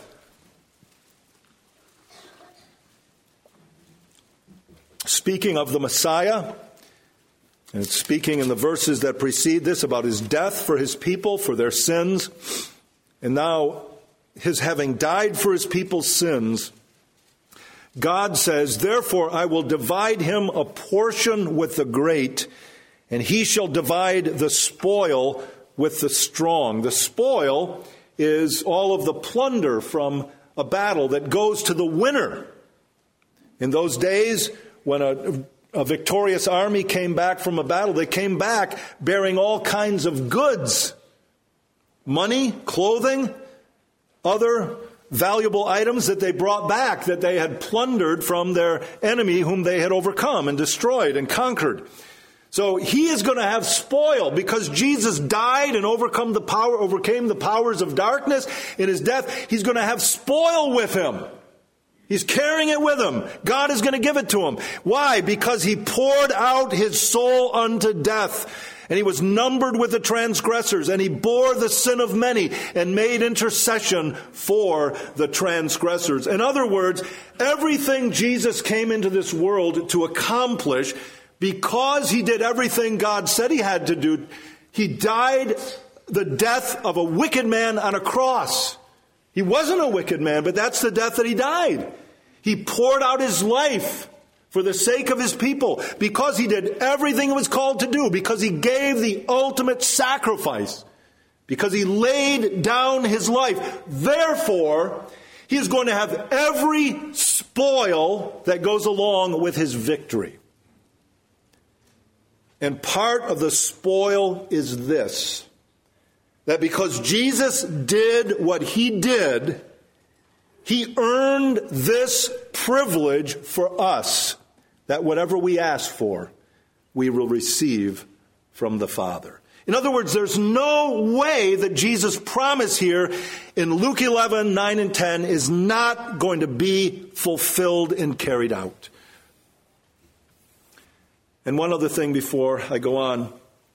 Speaking of the Messiah, and it's speaking in the verses that precede this about his death for his people, for their sins, and now his having died for his people's sins, God says, therefore I will divide him a portion with the great, and he shall divide the spoil with the strong. The spoil is all of the plunder from a battle that goes to the winner. In those days, when a, a victorious army came back from a battle, they came back bearing all kinds of goods. Money, clothing, other valuable items that they brought back that they had plundered from their enemy whom they had overcome and destroyed and conquered. So he is going to have spoil because Jesus died and overcome the power, overcame the powers of darkness in his death. He's going to have spoil with him. He's carrying it with him. God is going to give it to him. Why? Because he poured out his soul unto death. And he was numbered with the transgressors. And he bore the sin of many and made intercession for the transgressors. In other words, everything Jesus came into this world to accomplish, because he did everything God said he had to do, he died the death of a wicked man on a cross. He wasn't a wicked man, but that's the death that he died. He poured out his life for the sake of his people, because he did everything he was called to do, because he gave the ultimate sacrifice, because he laid down his life. Therefore, he is going to have every spoil that goes along with his victory. And part of the spoil is this, that because Jesus did what he did, he earned this privilege for us, that whatever we ask for, we will receive from the Father. In other words, there's no way that Jesus' promise here in Luke eleven, nine and ten is not going to be fulfilled and carried out. And one other thing before I go on.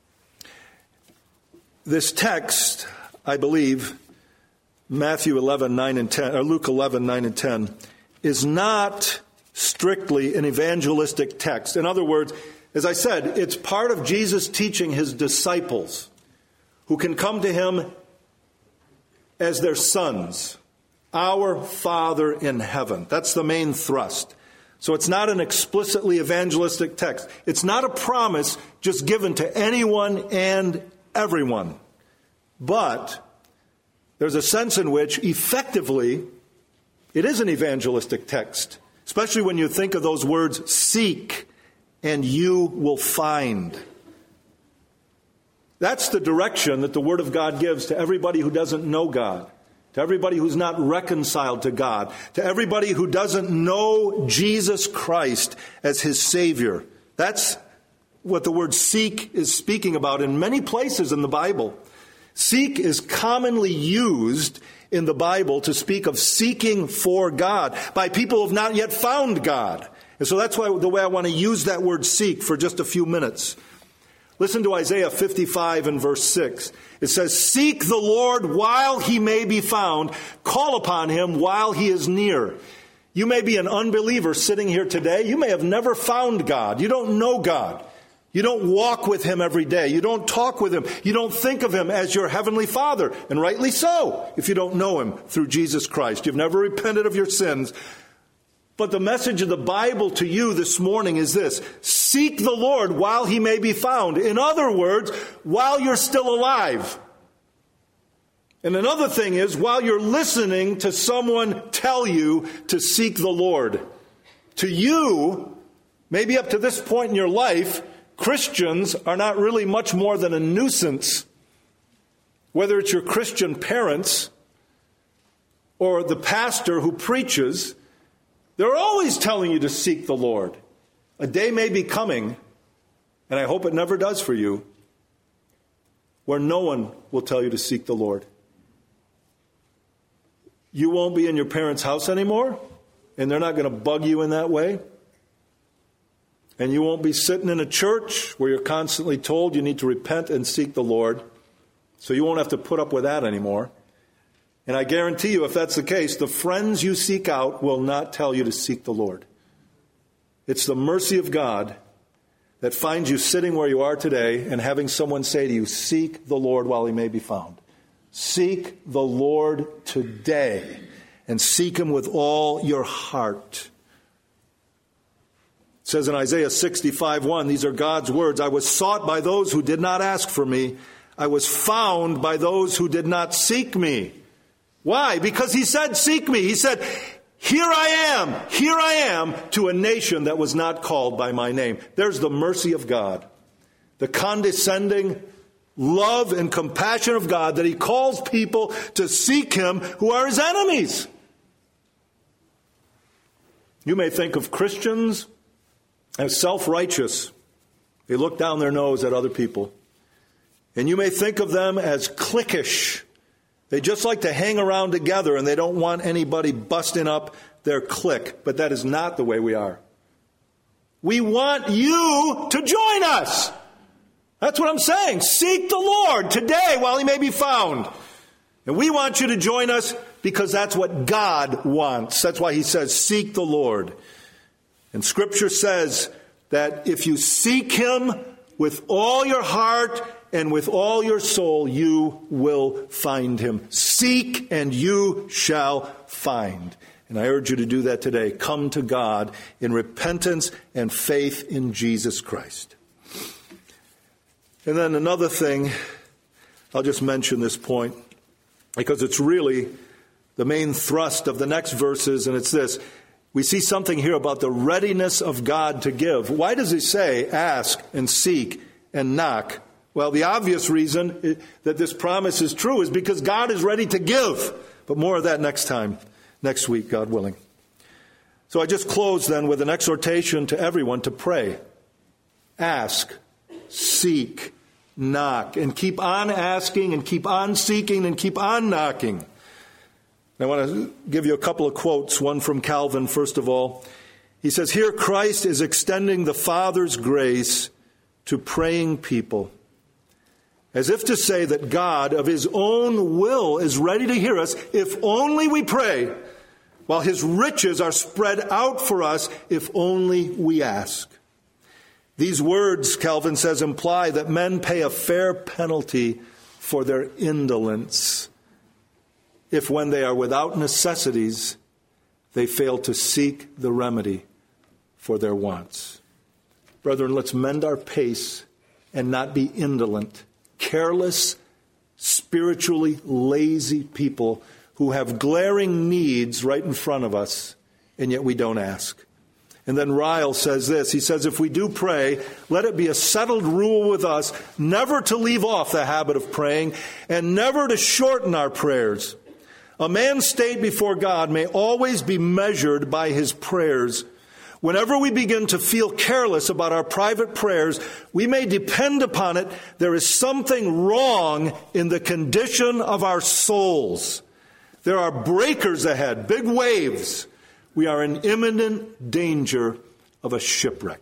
This text, I believe, Matthew eleven, nine and ten, or Luke eleven, nine and ten, is not strictly an evangelistic text. In other words, as I said, it's part of Jesus teaching his disciples who can come to him as their sons. Our Father in heaven. That's the main thrust. So it's not an explicitly evangelistic text. It's not a promise just given to anyone and everyone. But there's a sense in which effectively it is an evangelistic text, especially when you think of those words, seek and you will find. That's the direction that the Word of God gives to everybody who doesn't know God, to everybody who's not reconciled to God, to everybody who doesn't know Jesus Christ as his Savior. That's what the word seek is speaking about in many places in the Bible. Seek is commonly used in the Bible to speak of seeking for God by people who have not yet found God. And so that's why the way I want to use that word seek for just a few minutes. Listen to Isaiah fifty-five and verse six. It says, seek the Lord while he may be found. Call upon him while he is near. You may be an unbeliever sitting here today. You may have never found God. You don't know God. You don't walk with him every day. You don't talk with him. You don't think of him as your heavenly Father. And rightly so, if you don't know him through Jesus Christ. You've never repented of your sins. But the message of the Bible to you this morning is this. Seek the Lord while he may be found. In other words, while you're still alive. And another thing is, while you're listening to someone tell you to seek the Lord. To you, maybe up to this point in your life, Christians are not really much more than a nuisance. Whether it's your Christian parents or the pastor who preaches, they're always telling you to seek the Lord. A day may be coming, and I hope it never does for you, where no one will tell you to seek the Lord. You won't be in your parents' house anymore, and they're not going to bug you in that way. And you won't be sitting in a church where you're constantly told you need to repent and seek the Lord. So you won't have to put up with that anymore. And I guarantee you, if that's the case, the friends you seek out will not tell you to seek the Lord. It's the mercy of God that finds you sitting where you are today and having someone say to you, seek the Lord while he may be found. Seek the Lord today and seek him with all your heart. It says in Isaiah sixty-five one, these are God's words, I was sought by those who did not ask for me. I was found by those who did not seek me. Why? Because he said, seek me. He said, here I am, here I am to a nation that was not called by my name. There's the mercy of God, the condescending love and compassion of God that he calls people to seek him who are his enemies. You may think of Christians as self-righteous. They look down their nose at other people. And you may think of them as cliquish. They just like to hang around together and they don't want anybody busting up their clique. But that is not the way we are. We want you to join us. That's what I'm saying. Seek the Lord today while he may be found. And we want you to join us because that's what God wants. That's why he says, seek the Lord. And Scripture says that if you seek him with all your heart and with all your soul, you will find him. Seek and you shall find. And I urge you to do that today. Come to God in repentance and faith in Jesus Christ. And then another thing, I'll just mention this point because it's really the main thrust of the next verses, and it's this. We see something here about the readiness of God to give. Why does he say, ask and seek and knock? Well, the obvious reason that this promise is true is because God is ready to give. But more of that next time, next week, God willing. So I just close then with an exhortation to everyone to pray. Ask, seek, knock, and keep on asking and keep on seeking and keep on knocking. I want to give you a couple of quotes, one from Calvin, first of all. He says, here Christ is extending the Father's grace to praying people, as if to say that God of his own will is ready to hear us if only we pray, while his riches are spread out for us if only we ask. These words, Calvin says, imply that men pay a fair penalty for their indolence if, when they are without necessities, they fail to seek the remedy for their wants. Brethren, let's mend our pace and not be indolent, careless, spiritually lazy people who have glaring needs right in front of us, and yet we don't ask. And then Ryle says this. He says, if we do pray, let it be a settled rule with us never to leave off the habit of praying and never to shorten our prayers. A man's state before God may always be measured by his prayers. Whenever we begin to feel careless about our private prayers, we may depend upon it there is something wrong in the condition of our souls. There are breakers ahead, big waves. We are in imminent danger of a shipwreck.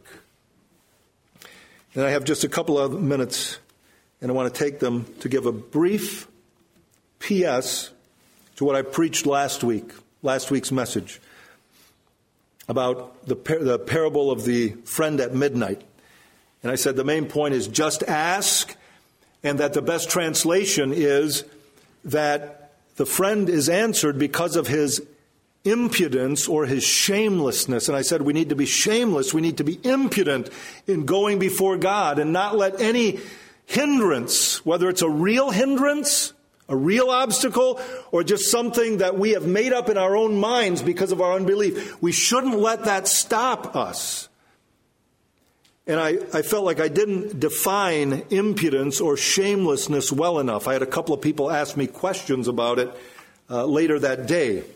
And I have just a couple of minutes, and I want to take them to give a brief P S to what I preached last week, last week's message, about the, par- the parable of the friend at midnight. And I said the main point is just ask, and that the best translation is that the friend is answered because of his impudence or his shamelessness. And I said we need to be shameless. We need to be impudent in going before God and not let any hindrance, whether it's a real hindrance, a real obstacle, or just something that we have made up in our own minds because of our unbelief. We shouldn't let that stop us. And I, I felt like I didn't define impudence or shamelessness well enough. I had a couple of people ask me questions about it uh, later that day.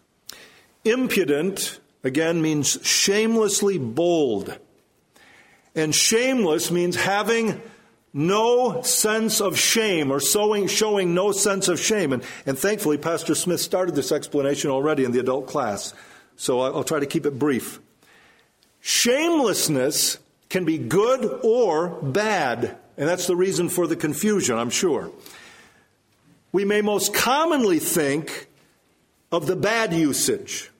Impudent, again, means shamelessly bold. And shameless means having no sense of shame or showing, showing no sense of shame. And, and thankfully, Pastor Smith started this explanation already in the adult class. So I'll try to keep it brief. Shamelessness can be good or bad. And that's the reason for the confusion, I'm sure. We may most commonly think of the bad usage.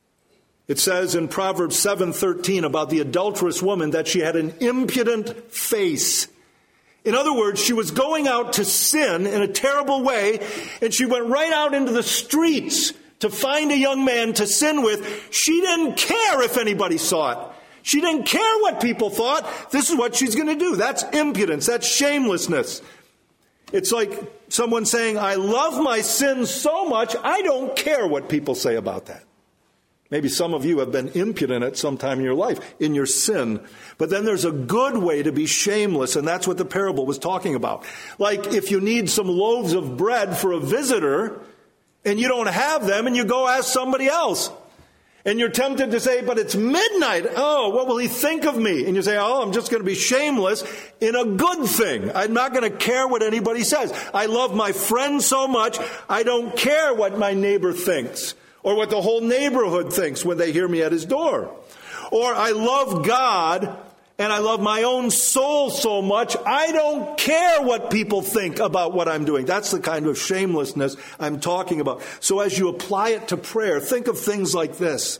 It says in Proverbs seven thirteen about the adulterous woman that she had an impudent face. In other words, she was going out to sin in a terrible way, and she went right out into the streets to find a young man to sin with. She didn't care if anybody saw it. She didn't care what people thought. This is what she's going to do. That's impudence. That's shamelessness. It's like someone saying, I love my sin so much, I don't care what people say about that. Maybe some of you have been impudent at some time in your life, in your sin. But then there's a good way to be shameless, and that's what the parable was talking about. Like if you need some loaves of bread for a visitor, and you don't have them, and you go ask somebody else. And you're tempted to say, but it's midnight. Oh, what will he think of me? And you say, oh, I'm just going to be shameless in a good thing. I'm not going to care what anybody says. I love my friend so much, I don't care what my neighbor thinks or what the whole neighborhood thinks when they hear me at his door. Or I love God and I love my own soul so much, I don't care what people think about what I'm doing. That's the kind of shamelessness I'm talking about. So as you apply it to prayer, think of things like this.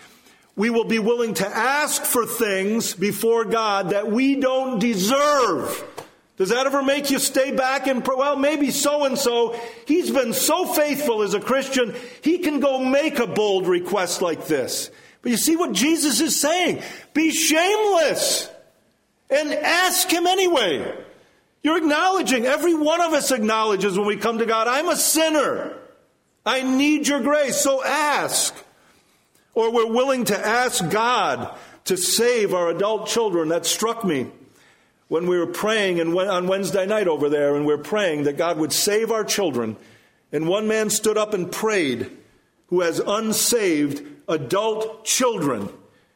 We will be willing to ask for things before God that we don't deserve. Does that ever make you stay back and pray? Well, maybe so-and-so, he's been so faithful as a Christian, he can go make a bold request like this. But you see what Jesus is saying? Be shameless and ask him anyway. You're acknowledging, every one of us acknowledges when we come to God, I'm a sinner. I need your grace, so ask. Or we're willing to ask God to save our adult children. That struck me when we were praying and on Wednesday night over there, and we we're praying that God would save our children. And one man stood up and prayed who has unsaved adult children.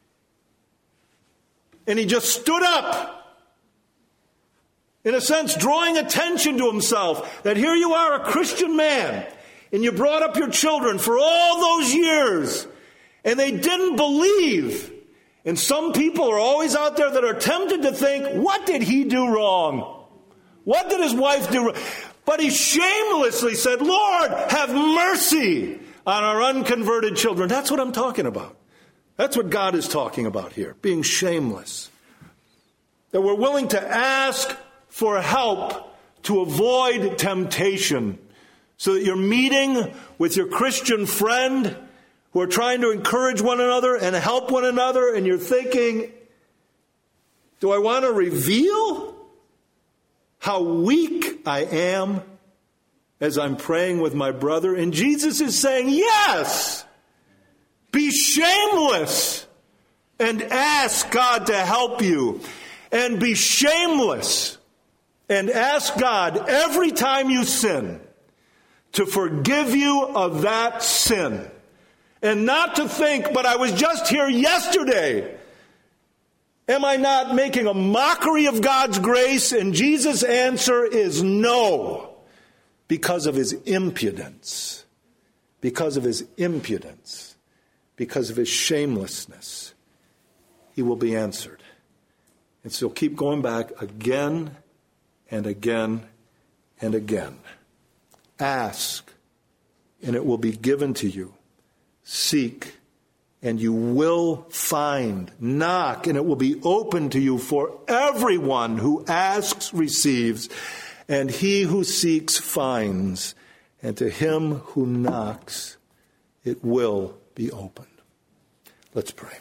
And he just stood up, in a sense, drawing attention to himself, that here you are, a Christian man, and you brought up your children for all those years, and they didn't believe. And some people are always out there that are tempted to think, what did he do wrong? What did his wife do wrong? But he shamelessly said, Lord, have mercy on our unconverted children. That's what I'm talking about. That's what God is talking about here, being shameless. That we're willing to ask for help to avoid temptation, so that you're meeting with your Christian friend who are trying to encourage one another and help one another, and you're thinking, do I want to reveal how weak I am as I'm praying with my brother? And Jesus is saying, yes, be shameless and ask God to help you. And be shameless and ask God every time you sin to forgive you of that sin. And not to think, but I was just here yesterday. Am I not making a mockery of God's grace? And Jesus' answer is no, because of his impudence. Because of his impudence. Because of his shamelessness. He will be answered. And so keep going back again and again and again. Ask, and it will be given to you. Seek, and you will find. Knock, and it will be open to you. For everyone who asks receives, and he who seeks finds. And to him who knocks, it will be opened. Let's pray.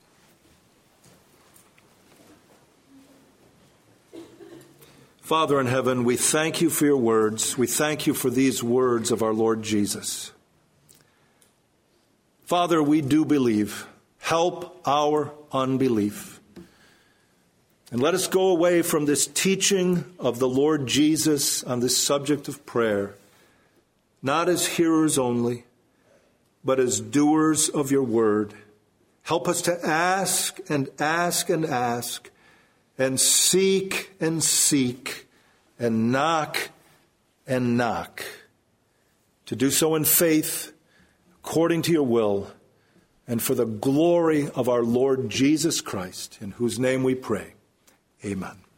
Father in heaven, we thank you for your words. We thank you for these words of our Lord Jesus. Father, we do believe. Help our unbelief. And let us go away from this teaching of the Lord Jesus on this subject of prayer, not as hearers only, but as doers of your word. Help us to ask and ask and ask, and seek and seek, and knock and knock. To do so in faith, according to your will, and for the glory of our Lord Jesus Christ, in whose name we pray. Amen.